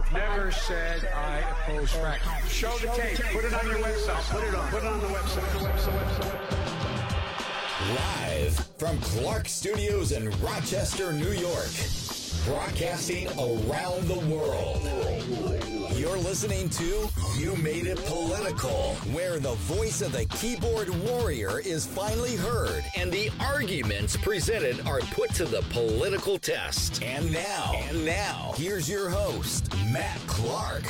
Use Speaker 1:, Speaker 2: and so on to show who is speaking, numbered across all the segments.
Speaker 1: never said I oppose fracking. Show the tape. Put it on your website. Put it on the website.
Speaker 2: Live from Clark Studios in Rochester, New York. Broadcasting around the world. You're listening to You Made It Political, where the voice of the keyboard warrior is finally heard and the arguments presented are put to the political test. And now, here's your host, Matt Clark.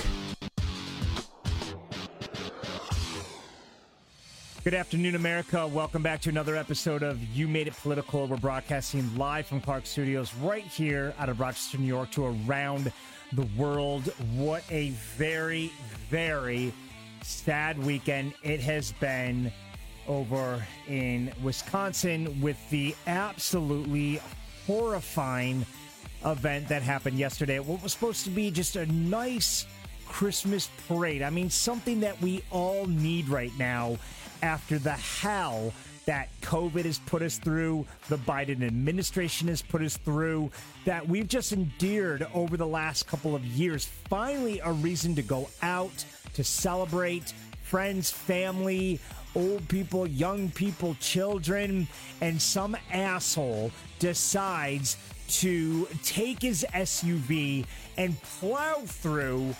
Speaker 3: Good afternoon, America. Welcome back to another episode of You Made It Political. We're broadcasting live from Clark Studios right here out of Rochester, New York to around the world. What a very, very sad weekend it has been over in Wisconsin with the absolutely horrifying event that happened yesterday. What was supposed to be just a nice Christmas parade. I mean, something that we all need right now after the hell that COVID has put us through, the Biden administration has put us through, that we've just endured over the last couple of years. Finally, a reason to go out, to celebrate friends, family, old people, young people, children, and some asshole decides to take his SUV and plow through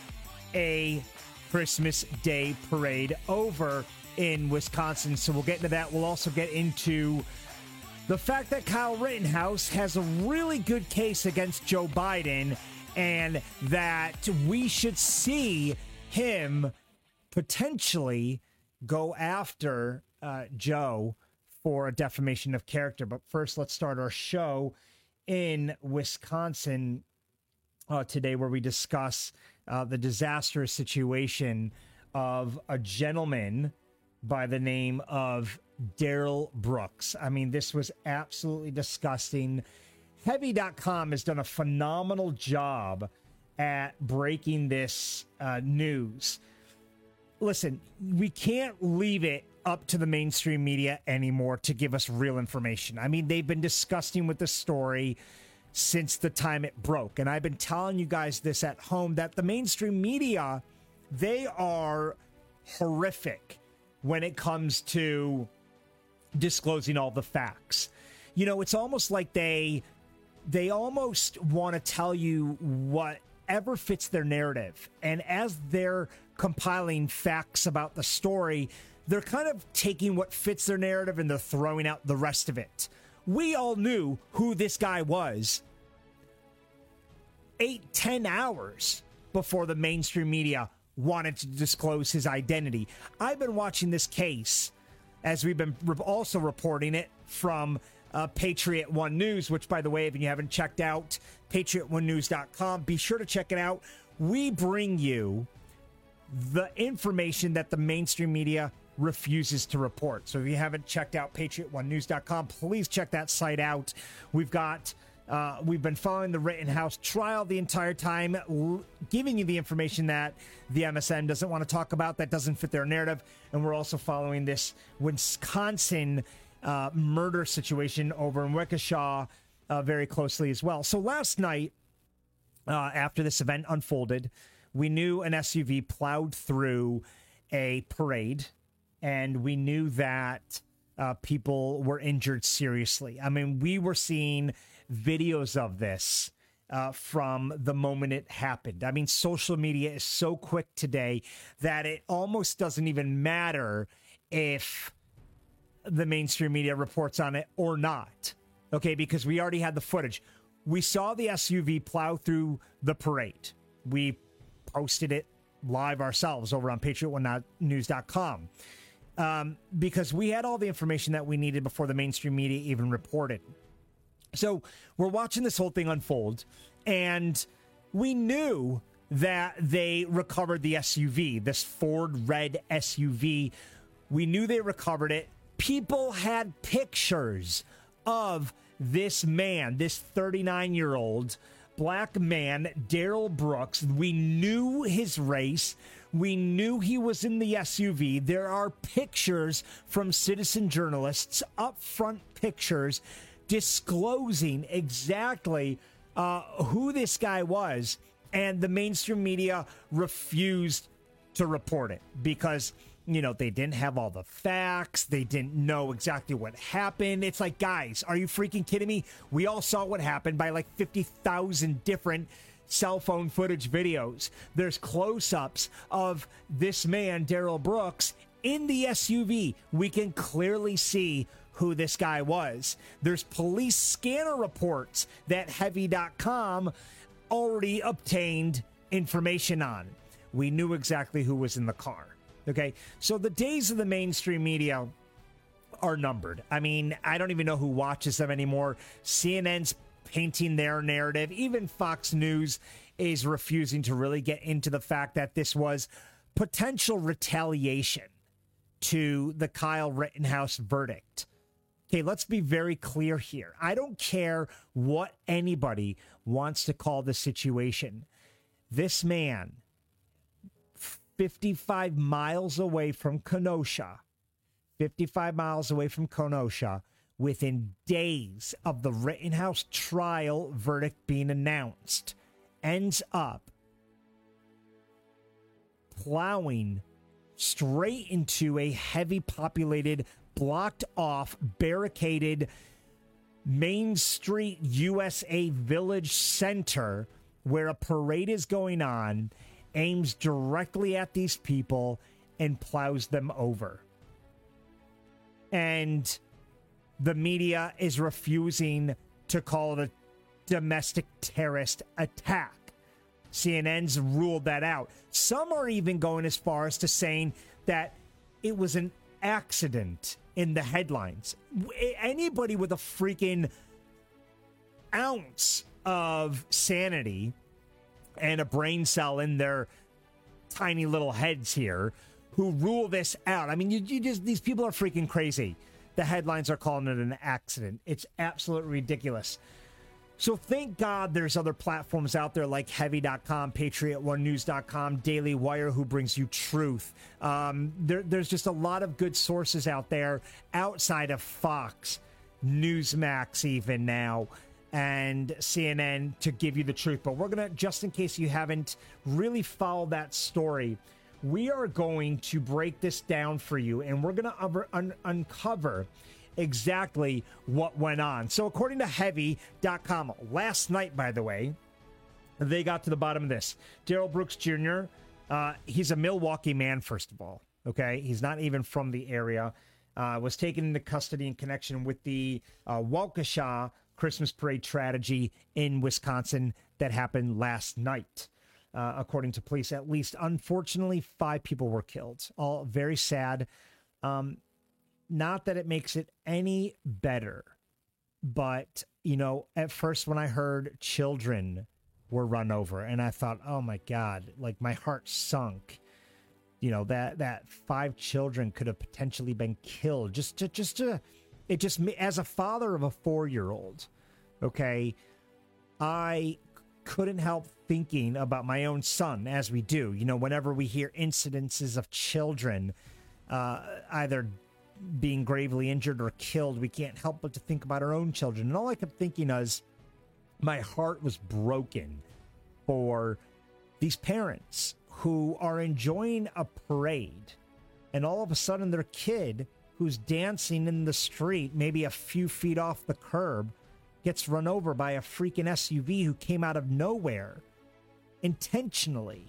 Speaker 3: a Christmas Day parade over in Wisconsin. So we'll get into that. We'll also get into the fact that Kyle Rittenhouse has a really good case against Joe Biden and that we should see him potentially go after Joe for a defamation of character. But first, let's start our show in Wisconsin today, where we discuss the disastrous situation of a gentleman by the name of Darrell Brooks. I mean, this was absolutely disgusting. Heavy.com has done a phenomenal job at breaking this news. Listen, we can't leave it up to the mainstream media anymore to give us real information. I mean, they've been disgusting with the story since the time it broke. And I've been telling you guys this at home, that the mainstream media, they are horrific when it comes to disclosing all the facts. You know, it's almost like they almost want to tell you whatever fits their narrative. And as they're compiling facts about the story, they're kind of taking what fits their narrative and they're throwing out the rest of it. We all knew who this guy was 8-10 hours before the mainstream media wanted to disclose his identity. I've been watching this case as we've been also reporting it from Patriot One News, which, by the way, if you haven't checked out patriotonenews.com, be sure to check it out. We bring you the information that the mainstream media refuses to report. So if you haven't checked out patriotonenews.com, please check that site out. We've been following the Rittenhouse trial the entire time, giving you the information that the MSN doesn't want to talk about, that doesn't fit their narrative. And we're also following this Wisconsin murder situation over in Waukesha very closely as well. So last night, after this event unfolded, we knew an SUV plowed through a parade, and we knew that people were injured seriously. I mean, we were seeing videos of this from the moment it happened. I mean, social media is so quick today that it almost doesn't even matter if the mainstream media reports on it or not. Okay, because we already had the footage. We saw the SUV plow through the parade. We posted it live ourselves over on patriotonenews.com. Because we had all the information that we needed before the mainstream media even reported. So we're watching this whole thing unfold, and we knew that they recovered the SUV, this Ford red SUV. We knew they recovered it. People had pictures of this man, this 39-year-old black man, Darrell Brooks. We knew his race. We knew he was in the SUV. There are pictures from citizen journalists, upfront pictures, disclosing exactly who this guy was And the mainstream media refused to report it because, you know, they didn't have all the facts. They didn't know exactly what happened. It's like, guys, are you freaking kidding me? We all saw what happened by like 50,000 different cell phone footage videos. There's close-ups of this man, Darrell Brooks, in the SUV. We can clearly see who this guy was. There's police scanner reports that Heavy.com already obtained information on. We knew exactly who was in the car. Okay, so the days of the mainstream media are numbered. I mean, I don't even know who watches them anymore. CNN's painting their narrative. Even Fox News is refusing to really get into the fact that this was potential retaliation to the Kyle Rittenhouse verdict. Okay, let's be very clear here. I don't care what anybody wants to call the situation. This man, 55 miles away from Kenosha, 55 miles away from Kenosha, within days of the Rittenhouse trial verdict being announced, ends up plowing straight into a heavy populated, blocked off, barricaded Main Street USA Village Center where a parade is going on, aims directly at these people and plows them over. And the media is refusing to call it a domestic terrorist attack. CNN's ruled that out. Some are even going as far as to saying that it was an accident in the headlines. Anybody with a freaking ounce of sanity and a brain cell in their tiny little heads here who rule this out. I mean, you just, these people are freaking crazy. The headlines are calling it an accident. It's absolutely ridiculous. So thank God there's other platforms out there like Heavy.com, Patriot1News.com, Daily Wire, who brings you truth. There's just a lot of good sources out there outside of Fox, Newsmax even now, and CNN to give you the truth. But we're going to, just in case you haven't really followed that story, we are going to break this down for you, and we're going to uncover exactly what went on. So according to Heavy.com, last night, by the way, they got to the bottom of this. Darrell Brooks Jr., he's a Milwaukee man, first of all. Okay, he's not even from the area. Was taken into custody in connection with the Waukesha Christmas parade tragedy in Wisconsin that happened last night. According to police, at least, unfortunately, 5 people were killed. All very sad. Not that it makes it any better, but, you know, at first when I heard children were run over, and I thought, oh my God, like my heart sunk. You know, that 5 children could have potentially been killed. As a father of a 4-year-old, okay, I couldn't help thinking about my own son, as we do. You know, whenever we hear incidences of children either being gravely injured or killed, we can't help but to think about our own children. And all I kept thinking is, my heart was broken for these parents who are enjoying a parade, and all of a sudden their kid, who's dancing in the street, maybe a few feet off the curb, gets run over by a freaking SUV who came out of nowhere intentionally.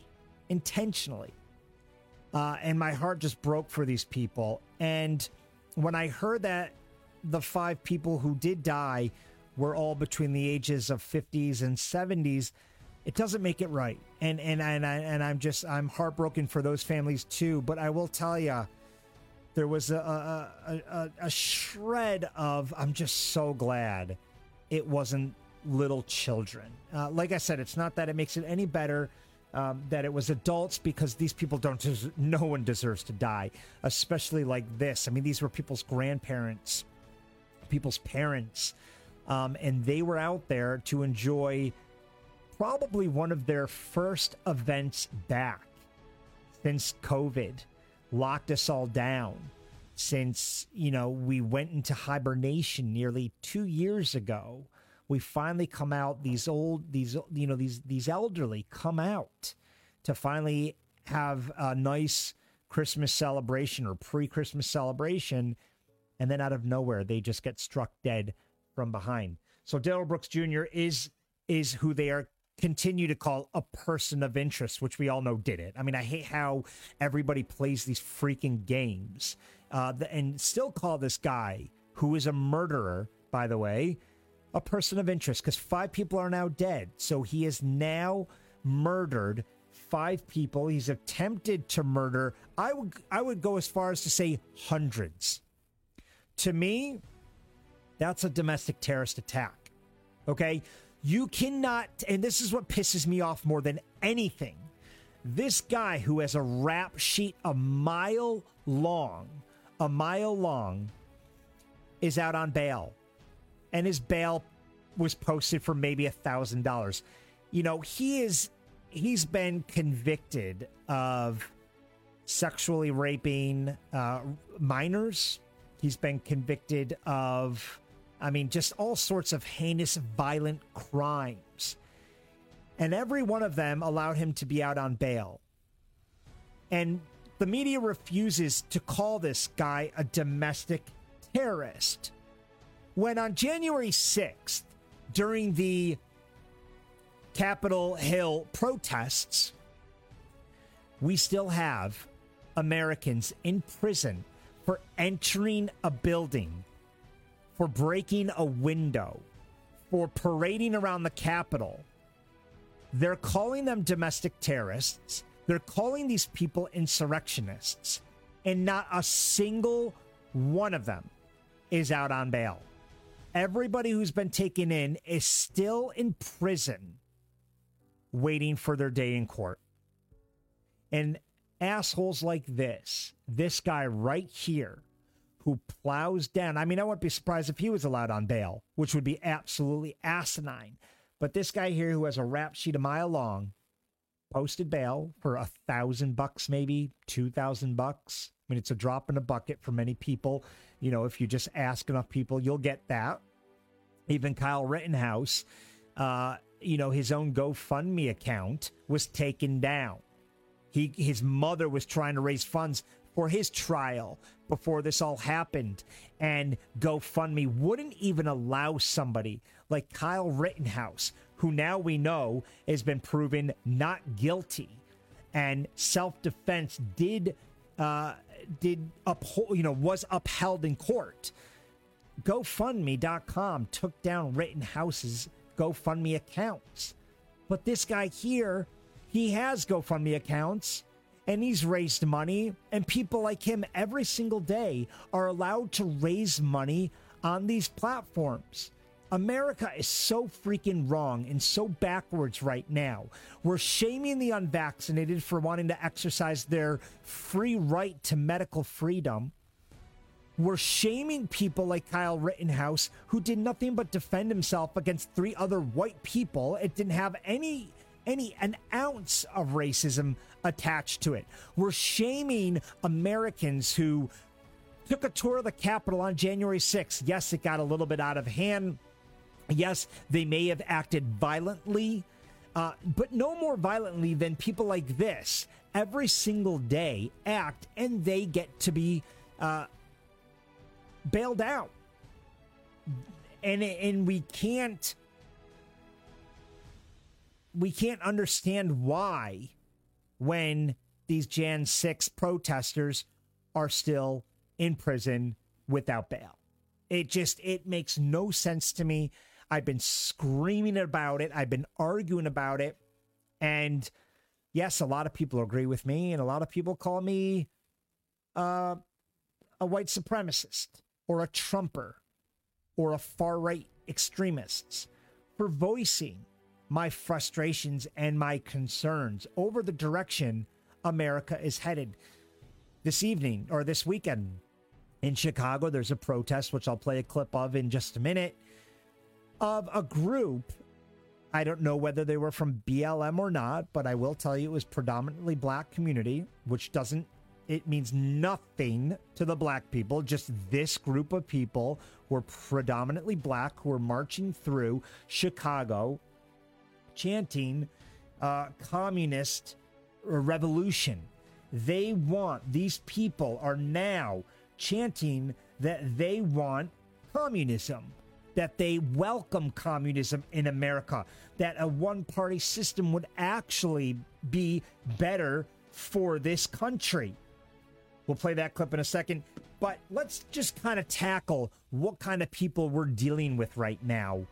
Speaker 3: And my heart just broke for these people. And when I heard that the 5 people who did die were all between the ages of 50s and 70s, it doesn't make it right. And I'm heartbroken for those families too. But I will tell you, there was a shred of, I'm just so glad it wasn't little children. Like I said, it's not that it makes it any better that it was adults, because these people no one deserves to die, especially like this. I mean, these were people's grandparents, people's parents, and they were out there to enjoy probably one of their first events back since COVID locked us all down, since, you know, we went into hibernation nearly 2 years ago we finally come out, these elderly come out to finally have a nice Christmas celebration or pre-Christmas celebration, and then out of nowhere they just get struck dead from behind. So Darrell Brooks Jr. is who they are continue to call a person of interest, which we all know did it. I mean, I hate how everybody plays these freaking games and still call this guy, who is a murderer, by the way, a person of interest, because 5 people are now dead. So he has now murdered 5 people. He's attempted to murder. I would go as far as to say hundreds. To me, that's a domestic terrorist attack. Okay? You cannot, and this is what pisses me off more than anything. This guy who has a rap sheet a mile long, is out on bail. And his bail was posted for maybe $1,000. You know, he's been convicted of sexually raping minors. He's been convicted of, just all sorts of heinous, violent crimes. And every one of them allowed him to be out on bail. And the media refuses to call this guy a domestic terrorist. When on January 6th, during the Capitol Hill protests, we still have Americans in prison for entering a building, for breaking a window, for parading around the Capitol. They're calling them domestic terrorists. They're calling these people insurrectionists. And not a single one of them is out on bail. Everybody who's been taken in is still in prison waiting for their day in court. And assholes like this guy right here who plows down, I wouldn't be surprised if he was allowed on bail, which would be absolutely asinine. But this guy here who has a rap sheet a mile long posted bail for $1,000, maybe $2,000. It's a drop in a bucket for many people. You know, if you just ask enough people, you'll get that. Even Kyle Rittenhouse, his own GoFundMe account was taken down. His mother was trying to raise funds for his trial before this all happened. And GoFundMe wouldn't even allow somebody like Kyle Rittenhouse, who now we know has been proven not guilty. And self-defense was upheld in court. GoFundMe.com took down Rittenhouse's GoFundMe accounts. But this guy here, he has GoFundMe accounts and he's raised money, and people like him every single day are allowed to raise money on these platforms. America is so freaking wrong and so backwards right now. We're shaming the unvaccinated for wanting to exercise their free right to medical freedom. We're shaming people like Kyle Rittenhouse, who did nothing but defend himself against 3 other white people. It didn't have an ounce of racism attached to it. We're shaming Americans who took a tour of the Capitol on January 6th. Yes, it got a little bit out of hand. Yes, they may have acted violently, but no more violently than people like this every single day act, and they get to be bailed out. And we can't understand why, when these Jan 6 protesters are still in prison without bail. It makes no sense to me. I've been screaming about it. I've been arguing about it. And yes, a lot of people agree with me, and a lot of people call me a white supremacist or a Trumper or a far-right extremist for voicing my frustrations and my concerns over the direction America is headed. This evening, or this weekend, in Chicago, there's a protest, which I'll play a clip of in just a minute, of a group. I don't know whether they were from BLM or not, but I will tell you it was predominantly black community, which doesn't It means nothing to the black people, just this group of people who are predominantly black who are marching through Chicago chanting communist revolution. These people are now chanting that they want communism, that they welcome communism in America, that a one-party system would actually be better for this country. We'll play that clip in a second, but let's just kind of tackle what kind of people we're dealing with right now.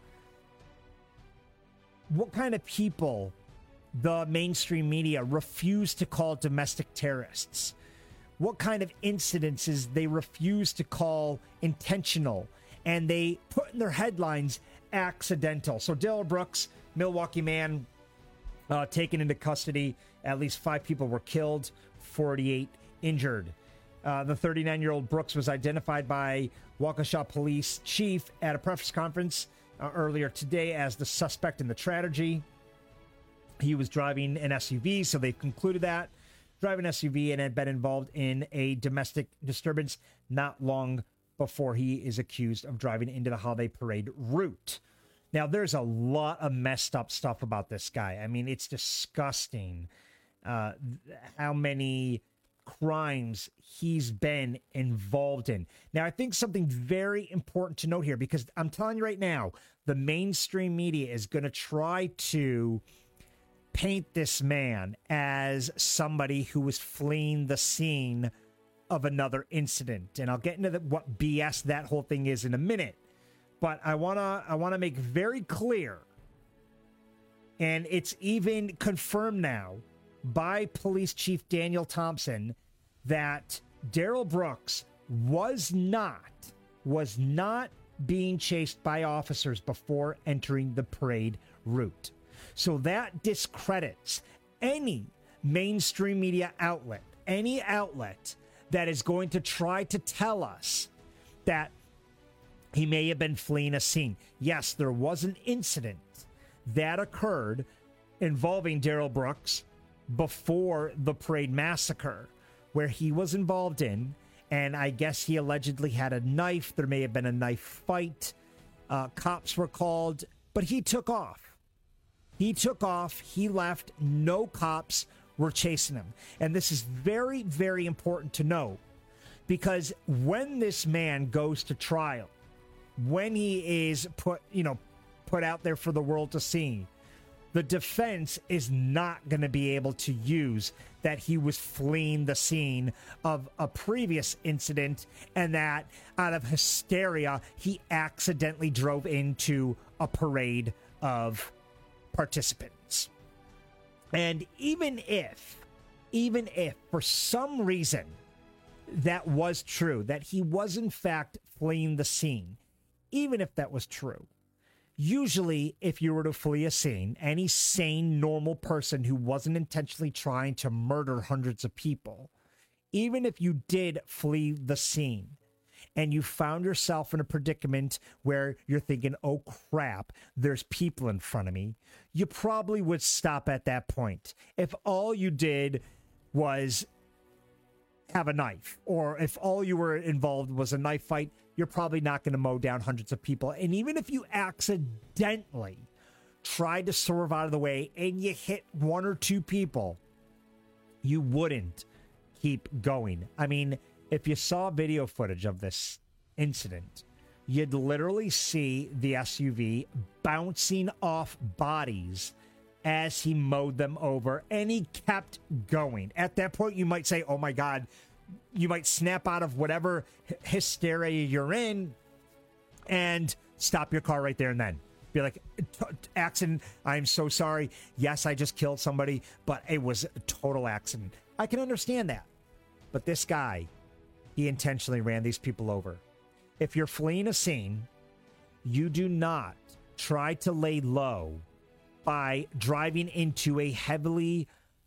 Speaker 3: What kind of people the mainstream media refuse to call domestic terrorists. What kind of incidences they refuse to call intentional, and they put in their headlines accidental. So Darrell Brooks, Milwaukee man, taken into custody. At least 5 people were killed, 48 injured. The 39-year-old Brooks was identified by Waukesha Police Chief at a press conference earlier today as the suspect in the tragedy. He was driving an SUV, so they've concluded that. Driving an SUV and had been involved in a domestic disturbance not long before he is accused of driving into the holiday parade route. Now, there's a lot of messed up stuff about this guy. I mean, it's disgusting how many crimes he's been involved in. Now, I think something very important to note here, because I'm telling you right now, the mainstream media is going to try to paint this man as somebody who was fleeing the scene of another incident. And I'll get into what BS that whole thing is in a minute. But I wanna make very clear, and it's even confirmed now by Police Chief Daniel Thompson, that Darrell Brooks was not being chased by officers before entering the parade route. So that discredits any mainstream media outlet, any outlet that is going to try to tell us that he may have been fleeing a scene. Yes, there was an incident that occurred involving Darrell Brooks before the parade massacre where he was involved in, and I guess he allegedly had a knife. There may have been a knife fight. Cops were called, but he took off. He took off. He left. No cops were chasing him. And this is very, very important to know, because when this man goes to trial, when he is put out there for the world to see, the defense is not going to be able to use that he was fleeing the scene of a previous incident and that out of hysteria, he accidentally drove into a parade of participants. And even if for some reason that was true, that he was in fact fleeing the scene, even if that was true, usually if you were to flee a scene, any sane, normal person who wasn't intentionally trying to murder hundreds of people, even if you did flee the scene and you found yourself in a predicament where you're thinking, oh crap, there's people in front of me, you probably would stop at that point. If all you did was have a knife, or if all you were involved was a knife fight, you're probably not going to mow down hundreds of people. And even if you accidentally tried to swerve out of the way and you hit 1 or 2 people, you wouldn't keep going. I mean, if you saw video footage of this incident, you'd literally see the SUV bouncing off bodies as he mowed them over, and he kept going. At that point, you might say, oh my God, you might snap out of whatever hysteria you're in and stop your car right there and then. Be like, accident, I'm so sorry. Yes, I just killed somebody, but it was a total accident. I can understand that. But this guy, he intentionally ran these people over. If you're fleeing a scene, you do not try to lay low by driving into a heavily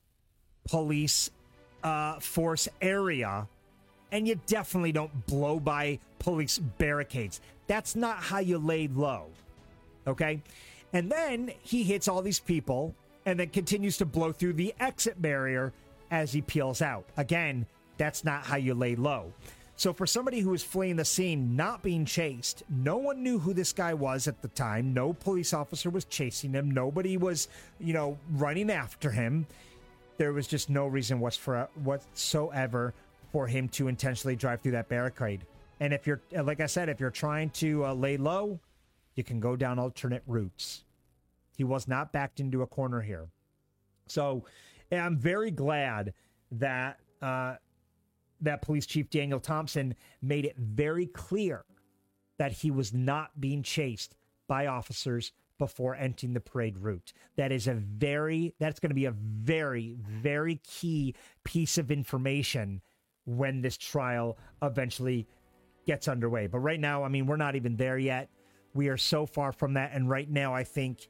Speaker 3: police force area, and you definitely don't blow by police barricades. That's not how you lay low, okay? And then he hits all these people and then continues to blow through the exit barrier as he peels out. Again, That's not how you lay low. So for somebody who was fleeing the scene, not being chased, no one knew who this guy was at the time. No police officer was chasing him. Nobody was, running after him. There was just no reason whatsoever for him to intentionally drive through that barricade. And if you're, like I said, if you're trying to lay low, you can go down alternate routes. He was not backed into a corner here. So I'm very glad that that Police Chief Daniel Thompson made it very clear that he was not being chased by officers before entering the parade route. That's going to be a very, very key piece of information when this trial eventually gets underway. But right now, I mean, we're not even there yet. We are so far from that. And right now, I think,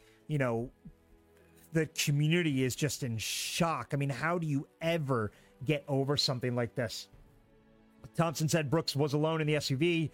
Speaker 3: the community is just in shock. I mean, how do you ever get over something like this? Thompson said Brooks was alone in the SUV,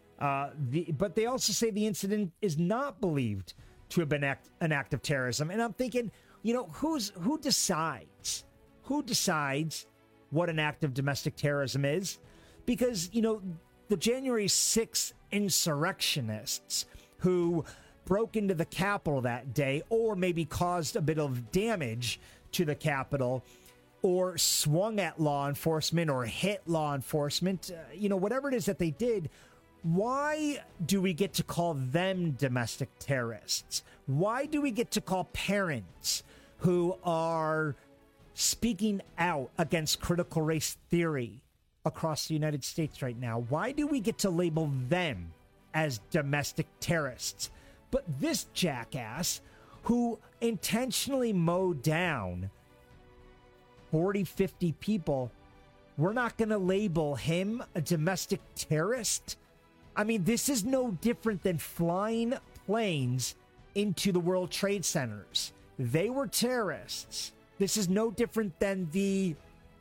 Speaker 3: but they also say the incident is not believed to have been an act of terrorism. And I'm thinking, who decides? Who decides what an act of domestic terrorism is? Because, the January 6th insurrectionists who broke into the Capitol that day, or maybe caused a bit of damage to the Capitol, or swung at law enforcement or hit law enforcement, whatever it is that they did, why do we get to call them domestic terrorists? Why do we get to call parents who are speaking out against critical race theory across the United States right now? Why do we get to label them as domestic terrorists? But this jackass who intentionally mowed down 40, 50 people, we're not going to label him a domestic terrorist? I mean, this is no different than flying planes into the World Trade Centers. They were terrorists. This is no different than the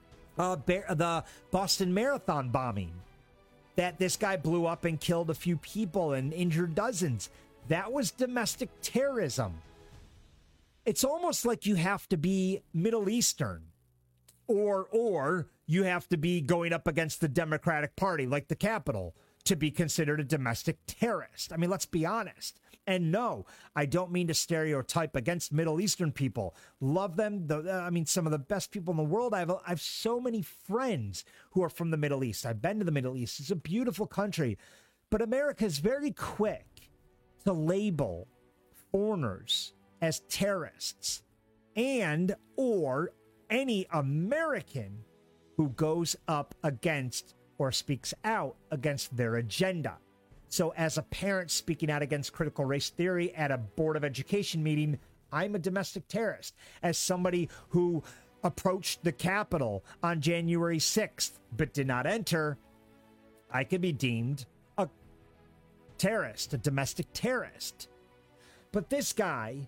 Speaker 3: Boston Marathon bombing that this guy blew up and killed a few people and injured dozens. That was domestic terrorism. It's almost like you have to be Middle Eastern or you have to be going up against the Democratic Party like the Capitol to be considered a domestic terrorist. I mean, let's be honest. And no, I don't mean to stereotype against Middle Eastern people. Love them. Some of the best people in the world. I have so many friends who are from the Middle East. I've been to the Middle East. It's a beautiful country. But America is very quick to label foreigners as terrorists and or any American who goes up against or speaks out against their agenda. So as a parent speaking out against critical race theory at a Board of Education meeting, I'm a domestic terrorist. As somebody who approached the Capitol on January 6th but did not enter, I could be deemed a terrorist, a domestic terrorist. But this guy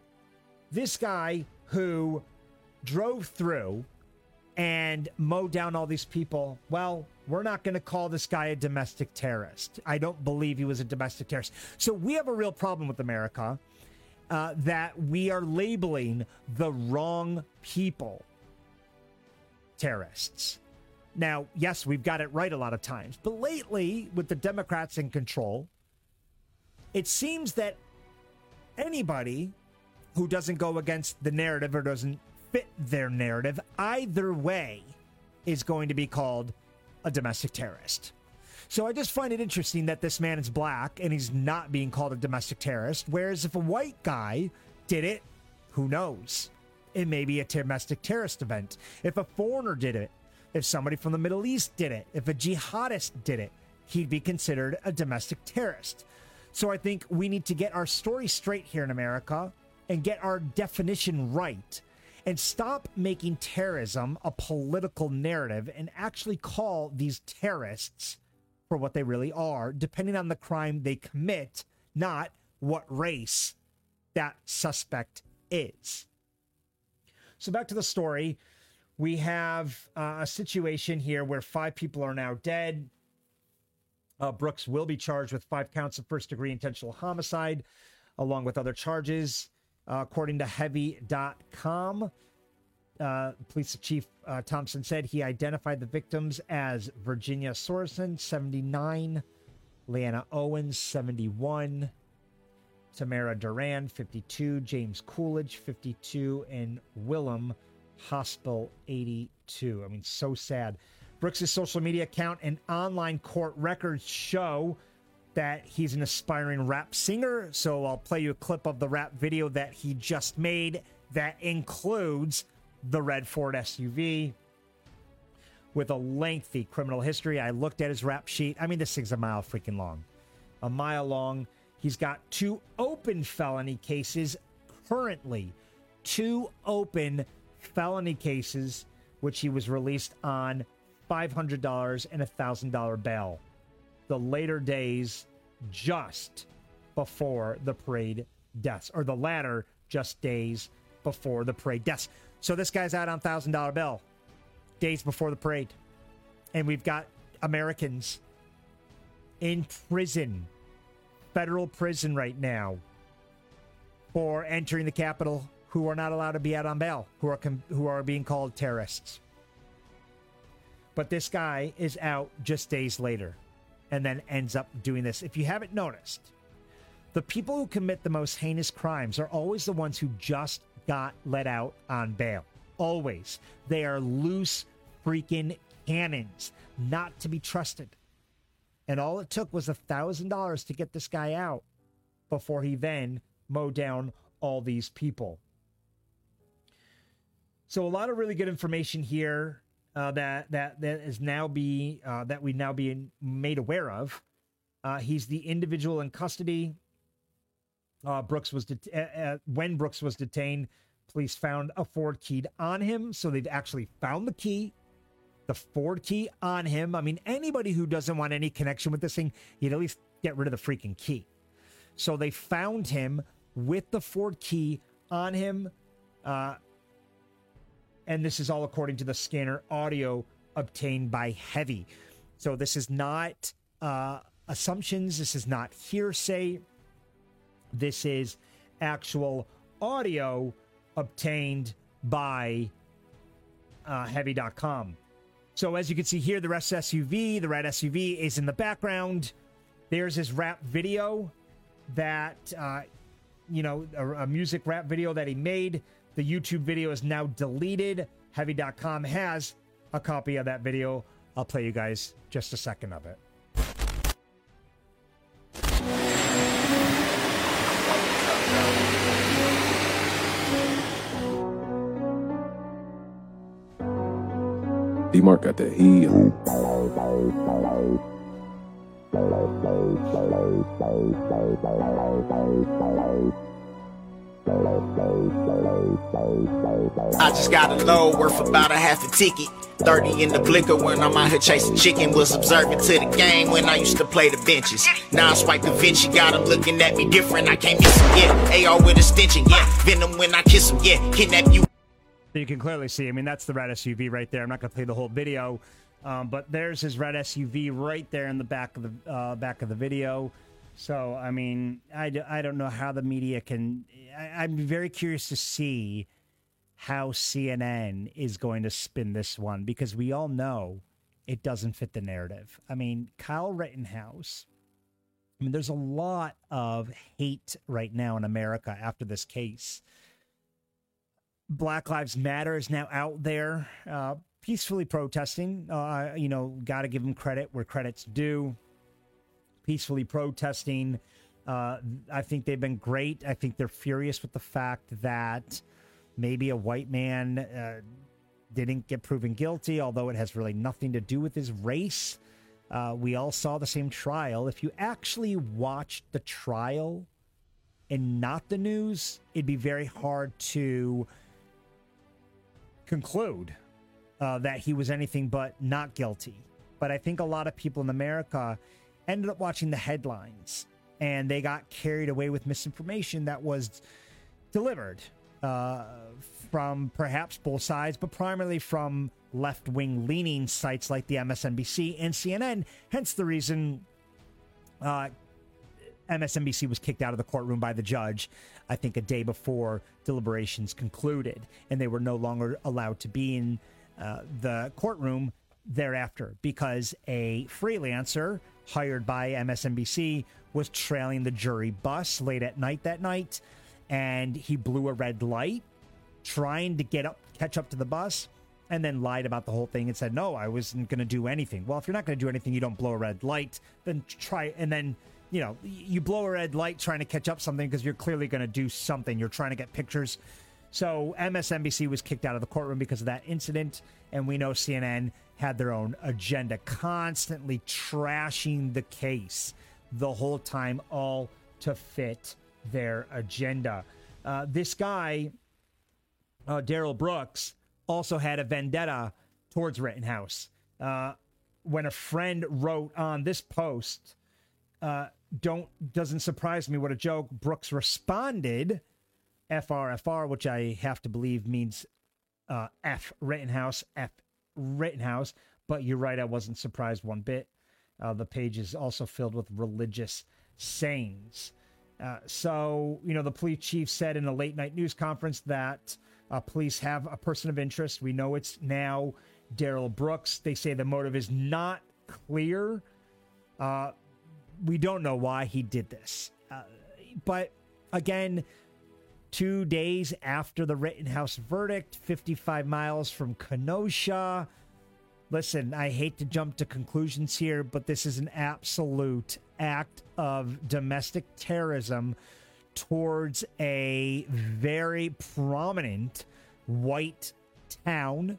Speaker 3: who drove through and mowed down all these people, well, we're not going to call this guy a domestic terrorist. I don't believe he was a domestic terrorist. So we have a real problem with America, that we are labeling the wrong people terrorists. Now, yes, we've got it right a lot of times, but lately, with the Democrats in control, it seems that anybody who doesn't go against the narrative or doesn't fit their narrative, either way, is going to be called a domestic terrorist. So I just find it interesting that this man is black and he's not being called a domestic terrorist, whereas if a white guy did it, who knows? It may be a domestic terrorist event. If a foreigner did it, if somebody from the Middle East did it, if a jihadist did it, he'd be considered a domestic terrorist. So I think we need to get our story straight here in America and get our definition right and stop making terrorism a political narrative and actually call these terrorists for what they really are, depending on the crime they commit, not what race that suspect is. So back to the story. We have a situation here where 5 people are now dead. Brooks will be charged with 5 counts of first-degree intentional homicide, along with other charges, according to Heavy.com. Police Chief Thompson said he identified the victims as Virginia Sorensen, 79, Leanna Owens, 71, Tamara Duran, 52, James Coolidge, 52, and Willem Hospital, 82. I mean, so sad. Brooks' social media account and online court records show that he's an aspiring rap singer. So I'll play you a clip of the rap video that he just made that includes the red Ford SUV with a lengthy criminal history. I looked at his rap sheet. I mean, this thing's a mile freaking long. A mile long. He's got 2 open felony cases currently. 2 open felony cases, which he was released on $500 and $1,000 bail. The later days just before the parade deaths, or the latter just days before the parade deaths. So this guy's out on $1,000 bail days before the parade. And we've got Americans in prison, federal prison right now, for entering the Capitol who are not allowed to be out on bail, who are being called terrorists. But this guy is out just days later and then ends up doing this. If you haven't noticed, the people who commit the most heinous crimes are always the ones who just got let out on bail. Always. They are loose freaking cannons, not to be trusted. And all it took was $1,000 to get this guy out before he then mowed down all these people. So a lot of really good information here that is now that we now being made aware of. He's the individual in custody. Brooks was when Brooks was detained, police found a Ford key on him, so they've actually found the key, the Ford key on him. I mean, anybody who doesn't want any connection with this thing, you'd at least get rid of the freaking key. So they found him with the Ford key on him. And this is all according to the scanner audio obtained by Heavy. So this is not assumptions. This is not hearsay. This is actual audio obtained by Heavy.com. So as you can see here, the red SUV is in the background. There's his rap video that, a music rap video that he made. The YouTube video is now deleted. Heavy.com has a copy of that video. I'll play you guys just a second of it.
Speaker 4: Demarcate y
Speaker 5: I just got a load worth about a half a ticket. 30 in the blicker when I'm out here chasing chicken. Was observant to the game when I used to play the benches. Now I swipe Da Vinci, got them looking at me different. I can't miss him, yeah. AR with a stench, yeah. Venom when I kiss him, yeah. Kidnap you.
Speaker 3: You can clearly see, I mean, that's the red SUV right there. I'm not going to play the whole video, but there's his red SUV right there in the back of the video. So, I mean, I don't know how the media can... I'm very curious to see how CNN is going to spin this one, because we all know it doesn't fit the narrative. I mean, Kyle Rittenhouse... I mean, there's a lot of hate right now in America after this case. Black Lives Matter is now out there peacefully protesting. Got to give them credit where credit's due. Peacefully protesting. I think they've been great. I think they're furious with the fact that maybe a white man didn't get proven guilty, although it has really nothing to do with his race. We all saw the same trial. If you actually watched the trial and not the news, it'd be very hard to conclude that he was anything but not guilty. But I think a lot of people in America ended up watching the headlines, and they got carried away with misinformation that was delivered from perhaps both sides, but primarily from left-wing leaning sites like the MSNBC and CNN. Hence the reason MSNBC was kicked out of the courtroom by the judge, I think a day before deliberations concluded, and they were no longer allowed to be in the courtroom thereafter because a freelancer hired by MSNBC was trailing the jury bus late at night that night, and he blew a red light trying to catch up to the bus, and then lied about the whole thing and said, no, I wasn't going to do anything. Well, if you're not going to do anything, you don't blow a red light, then you blow a red light trying to catch up something because you're clearly going to do something. You're trying to get pictures. So MSNBC was kicked out of the courtroom because of that incident, and we know CNN had their own agenda, constantly trashing the case the whole time, all to fit their agenda. This guy, Darrell Brooks, also had a vendetta towards Rittenhouse. When a friend wrote on this post, doesn't surprise me, what a joke, Brooks responded, FRFR, which I have to believe means F Rittenhouse, but you're right, I wasn't surprised one bit. The page is also filled with religious sayings. So, the police chief said in a late night news conference that police have a person of interest. We know it's now Darrell Brooks. They say the motive is not clear. We don't know why he did this. But again, 2 days after the Rittenhouse verdict, 55 miles from Kenosha. Listen, I hate to jump to conclusions here, but this is an absolute act of domestic terrorism towards a very prominent white town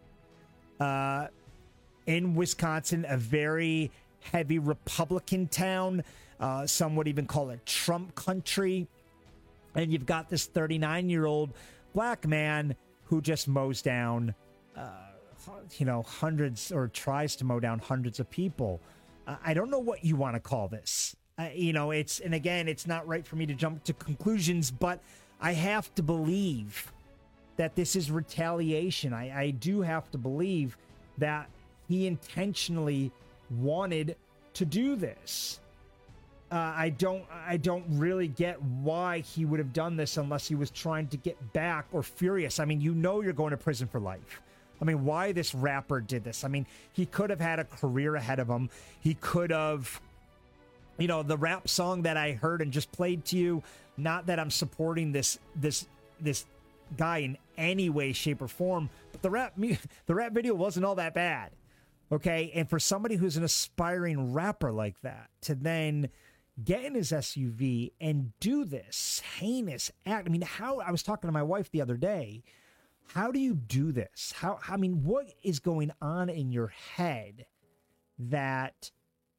Speaker 3: in Wisconsin, a very heavy Republican town. Some would even call it Trump country. And you've got this 39-year-old black man who just mows down, hundreds, or tries to mow down hundreds of people. I don't know what you want to call this. It's not right for me to jump to conclusions, but I have to believe that this is retaliation. I do have to believe that he intentionally wanted to do this. I don't really get why he would have done this unless he was trying to get back or furious. I mean, you're going to prison for life. I mean, why this rapper did this? I mean, he could have had a career ahead of him. He could have, the rap song that I heard and just played to you, not that I'm supporting this guy in any way, shape, or form, but the rap video wasn't all that bad. Okay, and for somebody who's an aspiring rapper like that to then get in his SUV and do this heinous act. I mean, I was talking to my wife the other day. How do you do this? What is going on in your head that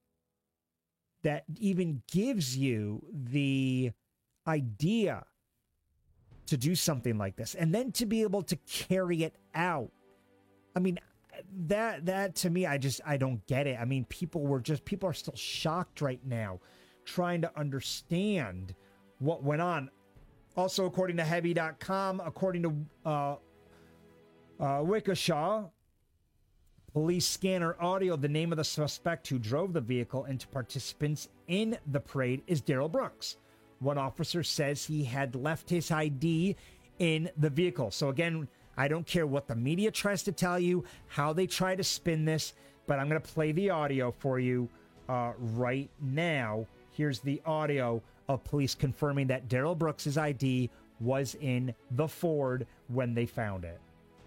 Speaker 3: even gives you the idea to do something like this and then to be able to carry it out? I mean, that to me, I don't get it. I mean, people are still shocked right now, trying to understand what went on. Also, according to Heavy.com, according to Waukesha, police scanner audio, the name of the suspect who drove the vehicle and participants in the parade is Darrell Brooks. One officer says he had left his ID in the vehicle. So again, I don't care what the media tries to tell you, how they try to spin this, but I'm going to play the audio for you right now. Here's the audio of police confirming that Darrell Brooks' ID was in the Ford when they found it.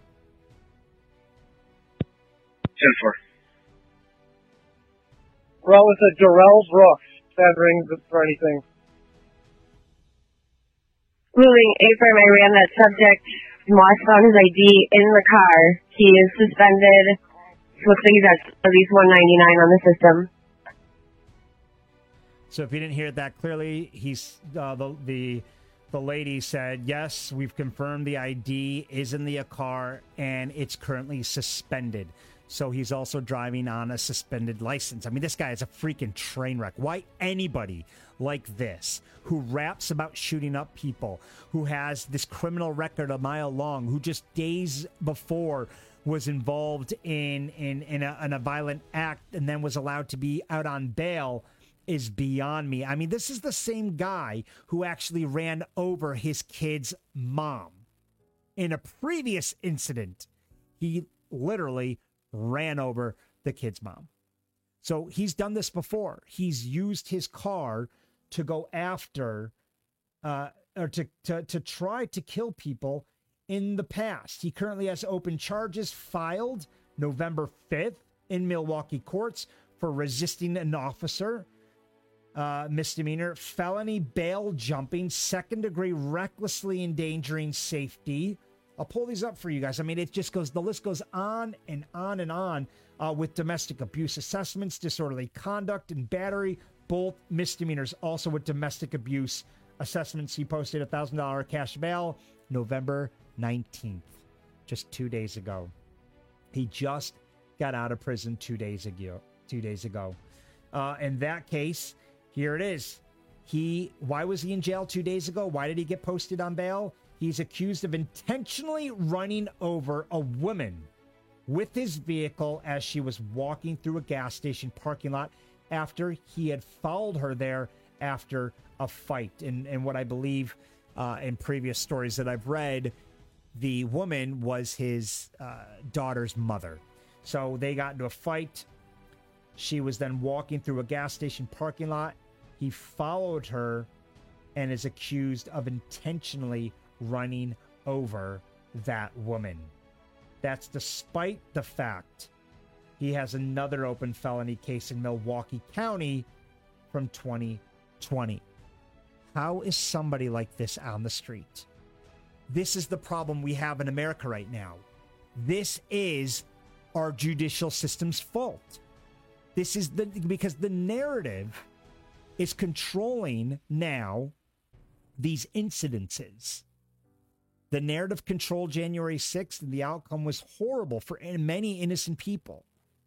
Speaker 4: 10-4. Well, with a Darrell Brooks, that rings for anything.
Speaker 6: Moving A-firm, I ran that subject. Moss found his ID in the car. He is suspended. Looks like he's at at least $199 on the system.
Speaker 3: So if you didn't hear it that clearly, he's the lady said, yes, we've confirmed the ID is in the car and it's currently suspended. So he's also driving on a suspended license. I mean, this guy is a freaking train wreck. Why anybody like this, who raps about shooting up people, who has this criminal record a mile long, who just days before was involved in a violent act and then was allowed to be out on bail is beyond me. I mean, this is the same guy who actually ran over his kid's mom. In a previous incident, he literally ran over the kid's mom. So he's done this before. He's used his car to go after or to try to kill people in the past. He currently has open charges filed November 5th in Milwaukee courts for resisting an officer, misdemeanor, felony bail jumping, second-degree recklessly endangering safety. I'll pull these up for you guys. I mean, it just goes, the list goes on and on and on with domestic abuse assessments, disorderly conduct, and battery, both misdemeanors. Also with domestic abuse assessments, he posted $1,000 cash bail November 19th, just 2 days ago. He just got out of prison 2 days ago. In that case, here it is. Why was he in jail 2 days ago? Why did he get posted on bail? He's accused of intentionally running over a woman with his vehicle as she was walking through a gas station parking lot after he had followed her there after a fight. And what I believe in previous stories that I've read, the woman was his daughter's mother. So they got into a fight. She was then walking through a gas station parking lot. He followed her and is accused of intentionally running over that woman. That's despite the fact he has another open felony case in Milwaukee County from 2020. How is somebody like this on the street? This is the problem we have in America right now. This is our judicial system's fault. This is because the narrative is controlling now these incidences. The narrative controlled January 6th, and the outcome was horrible for many innocent people.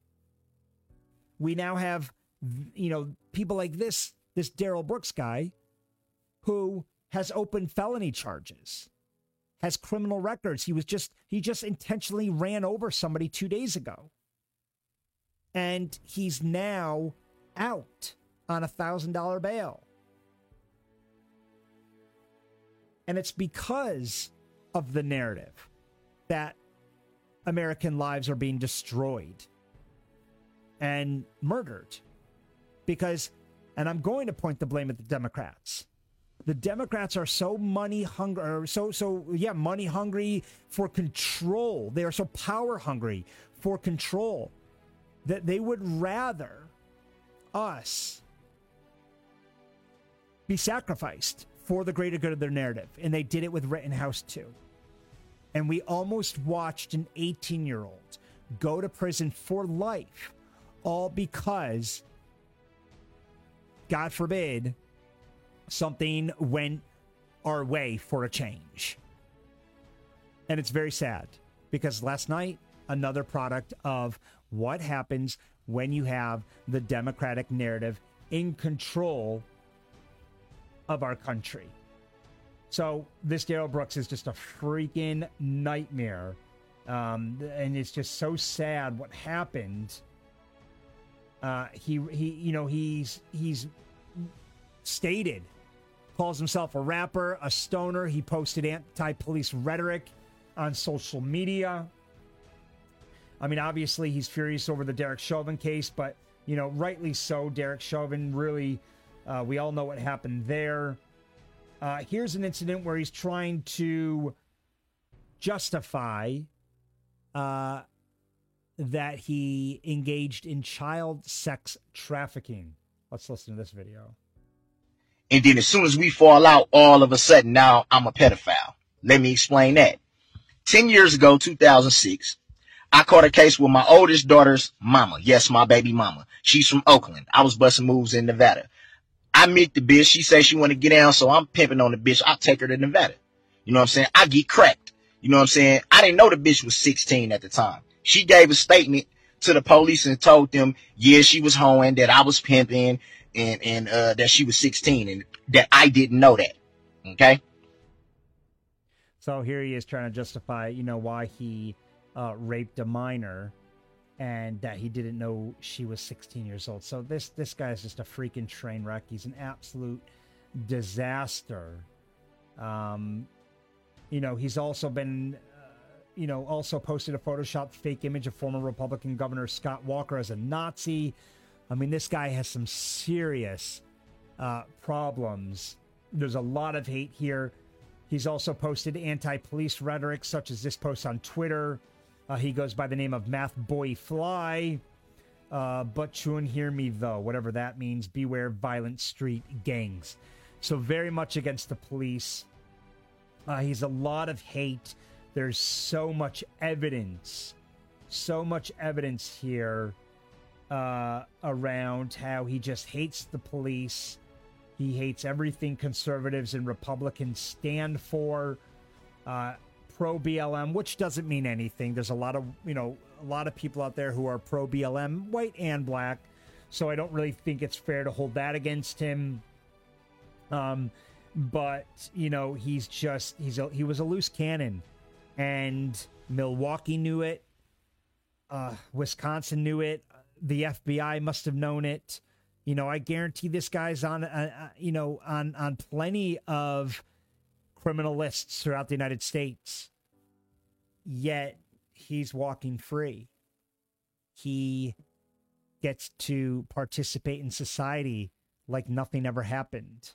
Speaker 3: We now have, people like this Darrell Brooks guy who has open felony charges, has criminal records. He just intentionally ran over somebody 2 days ago. And he's now out on $1,000 bail. And it's because of the narrative that American lives are being destroyed and murdered. And I'm going to point the blame at the Democrats. The Democrats are so money hungry, money hungry for control. They are so power hungry for control that they would rather us be sacrificed for the greater good of their narrative. And they did it with Rittenhouse too. And we almost watched an 18-year-old go to prison for life, all because, God forbid, something went our way for a change. And it's very sad, because last night, another product of what happens when you have the Democratic narrative in control of our country. So this Darrell Brooks is just a freaking nightmare. And it's just so sad what happened. He's stated, calls himself a rapper, a stoner. He posted anti-police rhetoric on social media. I mean, obviously he's furious over the Derek Chauvin case, but, rightly so. Derek Chauvin really, we all know what happened there. Here's an incident where he's trying to justify that he engaged in child sex trafficking. Let's listen to this video.
Speaker 7: And then as soon as we fall out, all of a sudden now I'm a pedophile. Let me explain that. 10 years ago, 2006, I caught a case with my oldest daughter's mama. Yes, my baby mama. She's from Oakland. I was busting moves in Nevada. I meet the bitch. She says she want to get down, so I'm pimping on the bitch. I take her to Nevada. You know what I'm saying? I get cracked. You know what I'm saying? I didn't know the bitch was 16 at the time. She gave a statement to the police and told them, yeah, she was hoeing, that I was pimping, and that she was 16, and that I didn't know that. Okay?
Speaker 3: So here he is trying to justify, why he raped a minor. and that he didn't know she was 16 years old. So this guy is just a freaking train wreck. He's an absolute disaster. He's also been, also posted a Photoshopped fake image of former Republican Governor Scott Walker as a Nazi. I mean, this guy has some serious problems. There's a lot of hate here. He's also posted anti-police rhetoric, such as this post on Twitter. He goes by the name of Math Boy Fly. But chun hear me though, whatever that means. Beware violent street gangs. So very much against the police. He's a lot of hate. There's so much evidence here around how he just hates the police. He hates everything conservatives and Republicans stand for. Pro BLM, which doesn't mean anything. There's a lot of people out there who are pro BLM, white and black. So I don't really think it's fair to hold that against him. But he was a loose cannon, and Milwaukee knew it. Wisconsin knew it. The FBI must have known it. I guarantee this guy's on plenty of criminal lists throughout the United States. Yet he's walking free. He gets to participate in society like nothing ever happened.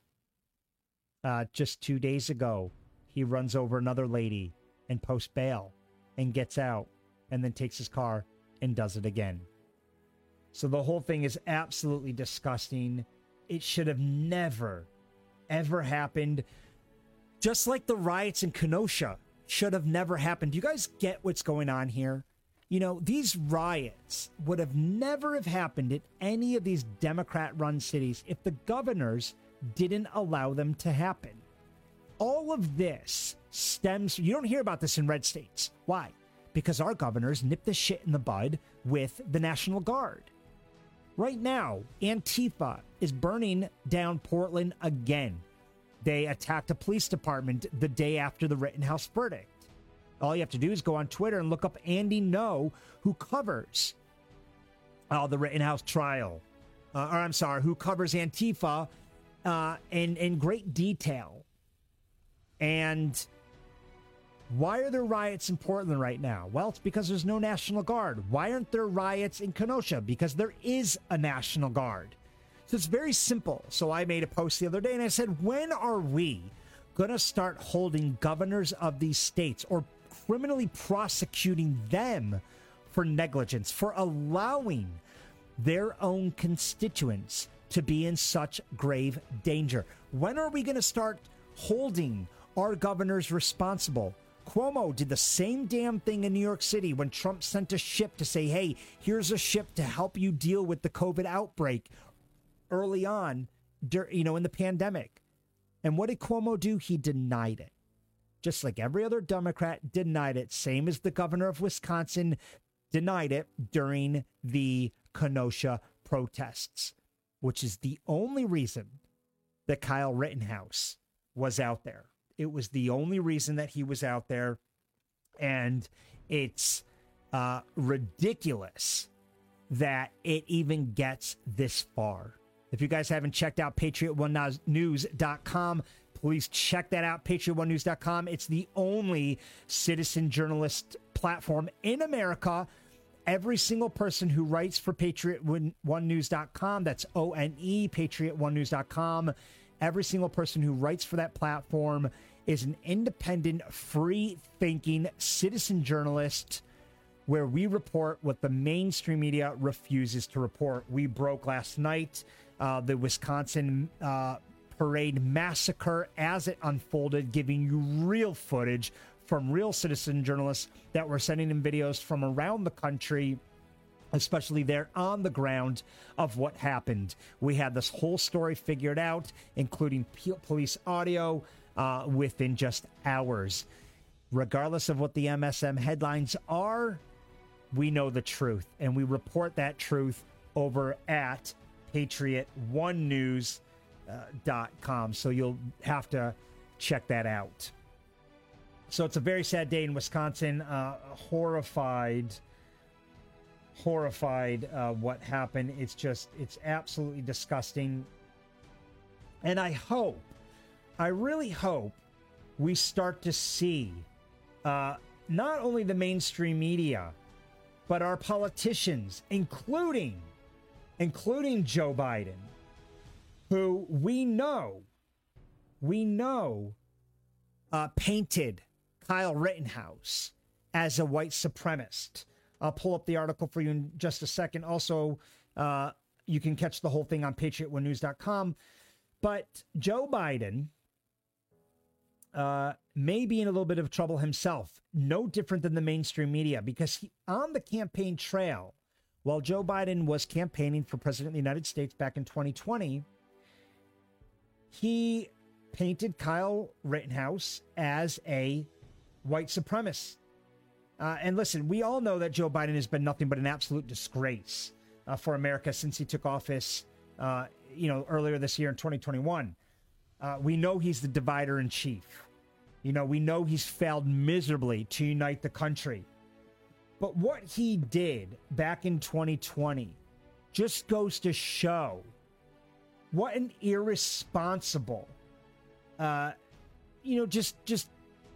Speaker 3: Just 2 days ago, he runs over another lady and posts bail and gets out and then takes his car and does it again. So the whole thing is absolutely disgusting. It should have never, ever happened. Just like the riots in Kenosha should have never happened. Do you guys get what's going on here? These riots would have never have happened in any of these Democrat-run cities if the governors didn't allow them to happen. All of this stems... You don't hear about this in red states. Why? Because our governors nip the shit in the bud with the National Guard. Right now, Antifa is burning down Portland again. They attacked a police department the day after the Rittenhouse verdict. All you have to do is go on Twitter and look up Andy No, who covers the Rittenhouse trial. Who covers Antifa in great detail. And why are there riots in Portland right now? Well, it's because there's no National Guard. Why aren't there riots in Kenosha? Because there is a National Guard. So it's very simple. So I made a post the other day and I said, when are we going to start holding governors of these states or criminally prosecuting them for negligence, for allowing their own constituents to be in such grave danger? When are we going to start holding our governors responsible? Cuomo did the same damn thing in New York City when Trump sent a ship to say, hey, here's a ship to help you deal with the COVID outbreak early on, in the pandemic. And what did Cuomo do? He denied it. Just like every other Democrat denied it. Same as the governor of Wisconsin denied it during the Kenosha protests, which is the only reason that Kyle Rittenhouse was out there. It was the only reason that he was out there. And it's ridiculous that it even gets this far. If you guys haven't checked out PatriotOneNews.com, please check that out, PatriotOneNews.com. It's the only citizen journalist platform in America. Every single person who writes for PatriotOneNews.com, that's O-N-E, PatriotOneNews.com, every single person who writes for that platform is an independent, free-thinking citizen journalist where we report what the mainstream media refuses to report. We broke last night the Wisconsin parade massacre as it unfolded, giving you real footage from real citizen journalists that were sending in videos from around the country, especially there on the ground, of what happened. We had this whole story figured out, including police audio, within just hours. Regardless of what the MSM headlines are, we know the truth, and we report that truth over at PatriotOneNews.com. So you'll have to check that out. So it's a very sad day in Wisconsin. Horrified horrified what happened. It's absolutely disgusting. And I really hope we start to see not only the mainstream media, but our politicians, including Joe Biden, who we know painted Kyle Rittenhouse as a white supremacist. I'll pull up the article for you in just a second. Also, you can catch the whole thing on patriot1news.com. But Joe Biden may be in a little bit of trouble himself. No different than the mainstream media, because on the campaign trail, while Joe Biden was campaigning for president of the United States back in 2020, he painted Kyle Rittenhouse as a white supremacist. And listen, we all know that Joe Biden has been nothing but an absolute disgrace for America since he took office, earlier this year in 2021. We know he's the divider in chief. We know he's failed miserably to unite the country. But what he did back in 2020 just goes to show what an irresponsible, just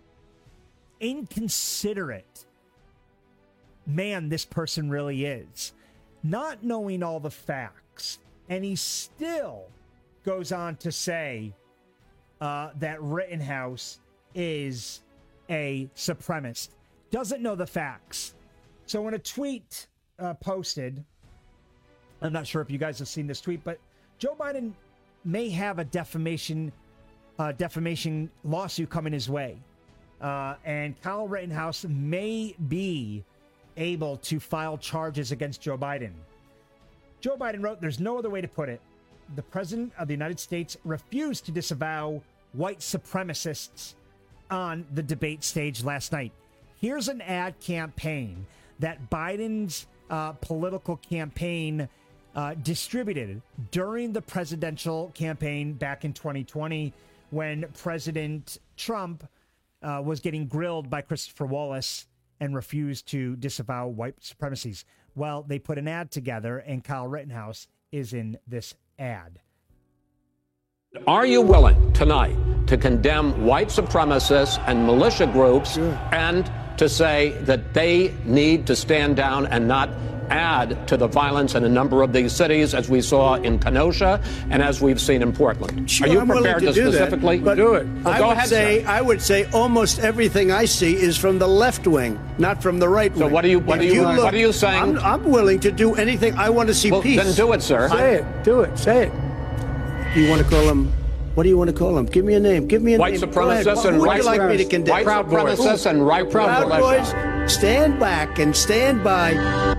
Speaker 3: inconsiderate man this person really is. Not knowing all the facts. And he still goes on to say that Rittenhouse is a supremacist. Doesn't know the facts. So in a tweet posted, I'm not sure if you guys have seen this tweet, but Joe Biden may have a defamation lawsuit coming his way. And Kyle Rittenhouse may be able to file charges against Joe Biden. Joe Biden wrote, "There's no other way to put it. The President of the United States refused to disavow white supremacists on the debate stage last night. Here's an ad campaign that Biden's political campaign distributed during the presidential campaign back in 2020 when President Trump was getting grilled by Christopher Wallace and refused to disavow white supremacies. Well, they put an ad together, and Kyle Rittenhouse is in this ad.
Speaker 8: Are you willing tonight to condemn white supremacists and militia groups and to say that they need to stand down and not add to the violence in a number of these cities, as we saw in Kenosha and as we've seen in Portland?
Speaker 9: Sure,
Speaker 8: are you
Speaker 9: I'm
Speaker 8: prepared to
Speaker 9: do
Speaker 8: specifically
Speaker 9: that, but
Speaker 8: do it?
Speaker 9: I
Speaker 8: go
Speaker 9: would
Speaker 8: ahead,
Speaker 9: say
Speaker 8: sir.
Speaker 9: I would say almost everything I see is from the left wing, not from the right wing.
Speaker 8: So what are you saying?
Speaker 9: I'm willing to do anything. I want to see peace.
Speaker 8: Then do it, sir.
Speaker 9: Say it. Do it. Say it. You want to call him? What do you want to call him? Give me a name. Give me a
Speaker 8: white
Speaker 9: name.
Speaker 8: Supremacists and
Speaker 9: Who would
Speaker 8: white
Speaker 9: you like me to condemn?
Speaker 8: White supremacists and white
Speaker 9: Proud
Speaker 8: militia.
Speaker 9: Boys, stand back and stand by.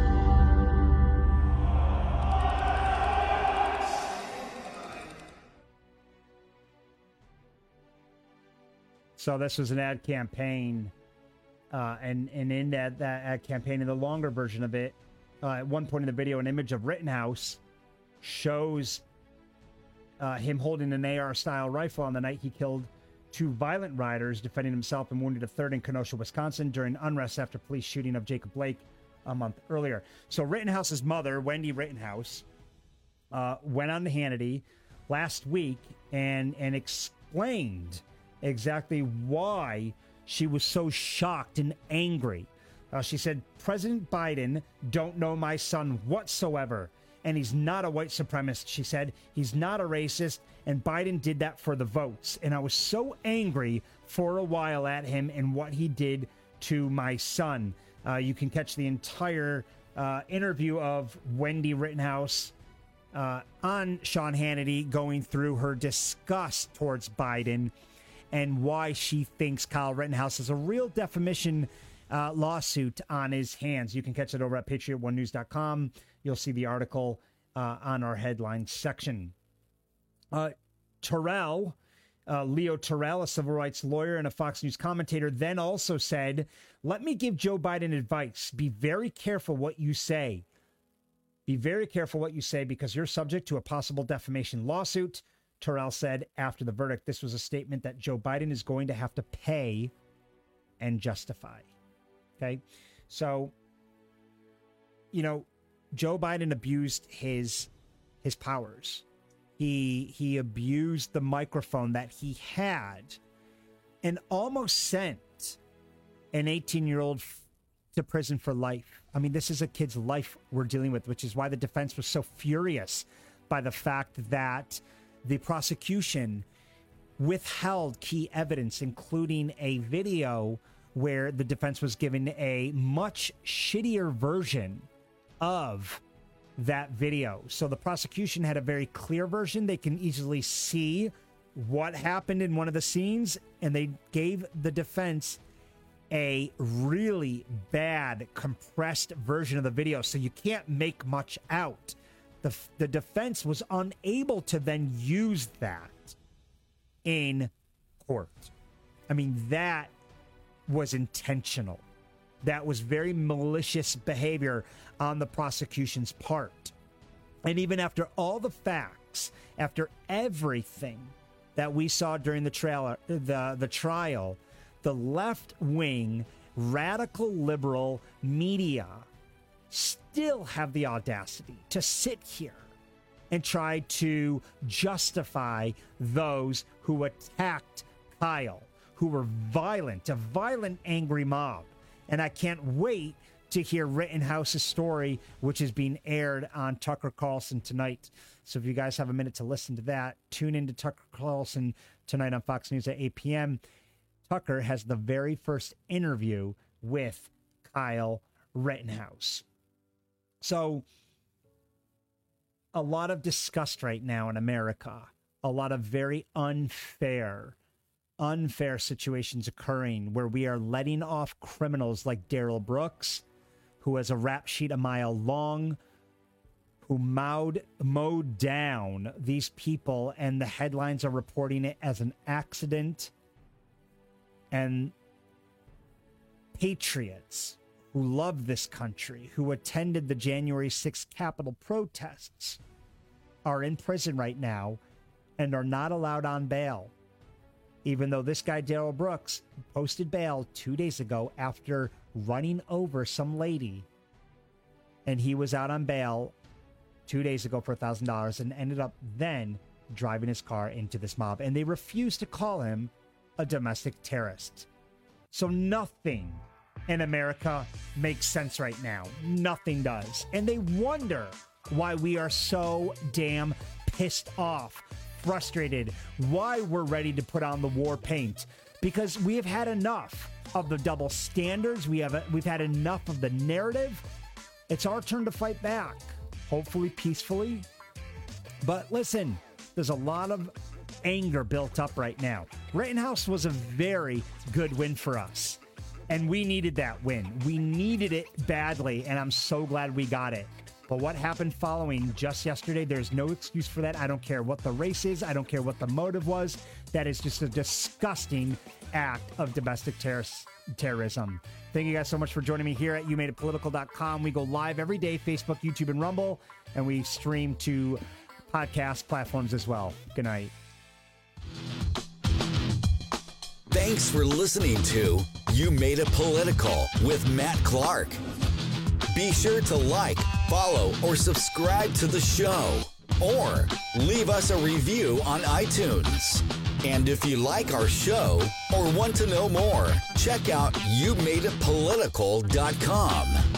Speaker 3: So this was an ad campaign, and in that ad campaign, in the longer version of it, at one point in the video, an image of Rittenhouse shows him holding an AR-style rifle on the night he killed two violent rioters, defending himself, and wounded a third in Kenosha, Wisconsin, during unrest after police shooting of Jacob Blake a month earlier. So Rittenhouse's mother, Wendy Rittenhouse, went on to Hannity last week and explained exactly why she was so shocked and angry. She said, President Biden don't know my son whatsoever, and he's not a white supremacist. She said, he's not a racist, and Biden did that for the votes. And I was so angry for a while at him and what he did to my son. You can catch the entire interview of Wendy Rittenhouse on Sean Hannity going through her disgust towards Biden and why she thinks Kyle Rittenhouse has a real defamation lawsuit on his hands. You can catch it over at patriot1news.com. You'll see the article on our headline section. Terrell, Leo Terrell, a civil rights lawyer and a Fox News commentator, then also said, let me give Joe Biden advice. Be very careful what you say. Be very careful what you say because you're subject to a possible defamation lawsuit. Terrell said after the verdict, this was a statement that Joe Biden is going to have to pay and justify. Okay. So, Joe Biden abused his powers. He abused the microphone that he had and almost sent an 18-year-old to prison for life. I mean, this is a kid's life we're dealing with, which is why the defense was so furious by the fact that the prosecution withheld key evidence, including a video where the defense was given a much shittier version of that video. So the prosecution had a very clear version. They can easily see what happened in one of the scenes, and they gave the defense a really bad compressed version of the video, so you can't make much out. The defense was unable to then use that in court. I mean, that was intentional. That was very malicious behavior on the prosecution's part. And even after all the facts, after everything that we saw during the trial, the left-wing, radical liberal media still have the audacity to sit here and try to justify those who attacked Kyle, who were violent, a violent, angry mob. And I can't wait to hear Rittenhouse's story, which is being aired on Tucker Carlson tonight. So if you guys have a minute to listen to that, tune into Tucker Carlson tonight on Fox News at 8 p.m. Tucker has the very first interview with Kyle Rittenhouse. So a lot of disgust right now in America, a lot of very unfair situations occurring where we are letting off criminals like Darrell Brooks, who has a rap sheet a mile long, who mowed down these people, and the headlines are reporting it as an accident. And patriots who love this country, who attended the January 6th Capitol protests, are in prison right now and are not allowed on bail. Even though this guy, Darrell Brooks, posted bail 2 days ago after running over some lady, and he was out on bail 2 days ago for $1,000 and ended up then driving his car into this mob. And they refused to call him a domestic terrorist. So nothing in America makes sense right now. Nothing does. And they wonder why we are so damn pissed off, frustrated, why we're ready to put on the war paint. Because we have had enough of the double standards. We've had enough of the narrative. It's our turn to fight back, hopefully peacefully. But listen, there's a lot of anger built up right now. Rittenhouse was a very good win for us, and we needed that win. We needed it badly, and I'm so glad we got it. But what happened following just yesterday, there's no excuse for that. I don't care what the race is. I don't care what the motive was. That is just a disgusting act of domestic terrorism. Thank you guys so much for joining me here at YouMadeItPolitical.com. We go live every day, Facebook, YouTube, and Rumble, and we stream to podcast platforms as well. Good night.
Speaker 2: Thanks for listening to You Made It Political with Matt Clark. Be sure to like, follow, or subscribe to the show, or leave us a review on iTunes. And if you like our show or want to know more, check out YouMadeItPolitical.com.